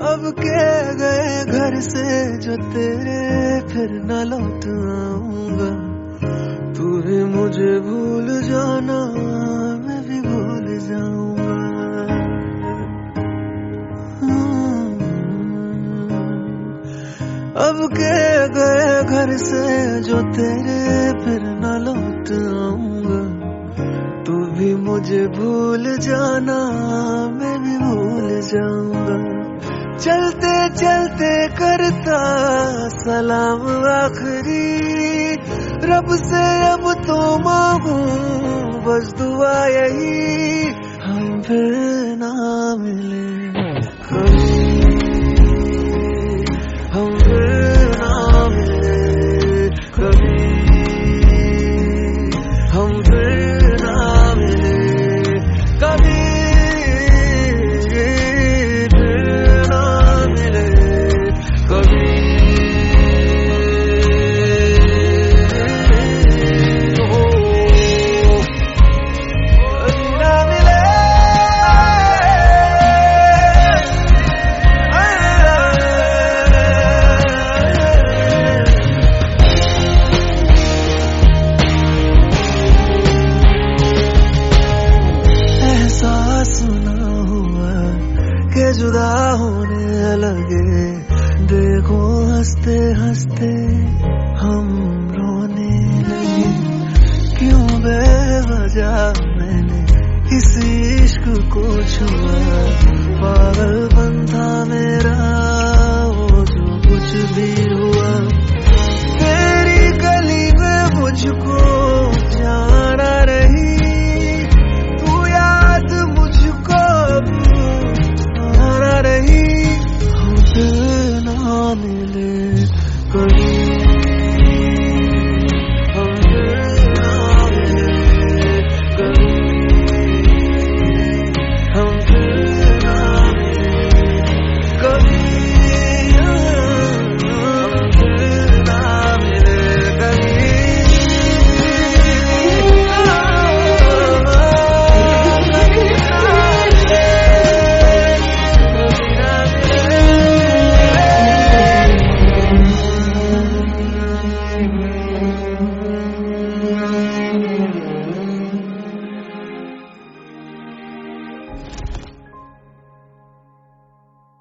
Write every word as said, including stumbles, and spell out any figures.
अब के गए घर से जो तेरे फिर न लौट आऊंगा। तू भी मुझे भूल जाना, मैं भी भूल जाऊंगा। अब के गए घर से जो तेरे फिर न लौट आऊंगा। तू भी मुझे भूल जाना, मैं भी भूल जाऊंगा। चलते चलते करता सलाम आखिरी, रब से अब तो मांगू बस दुआ यही, हम फिर ना मिले कभी, हम फिर ना मिले कभी, हम फिर ना मिले कभी। के जुदा होने लगे, देखो हंसते हंसते हम रोने लगे। क्यों बेवजह मैंने किसी इश्क को छुआ, पागलपन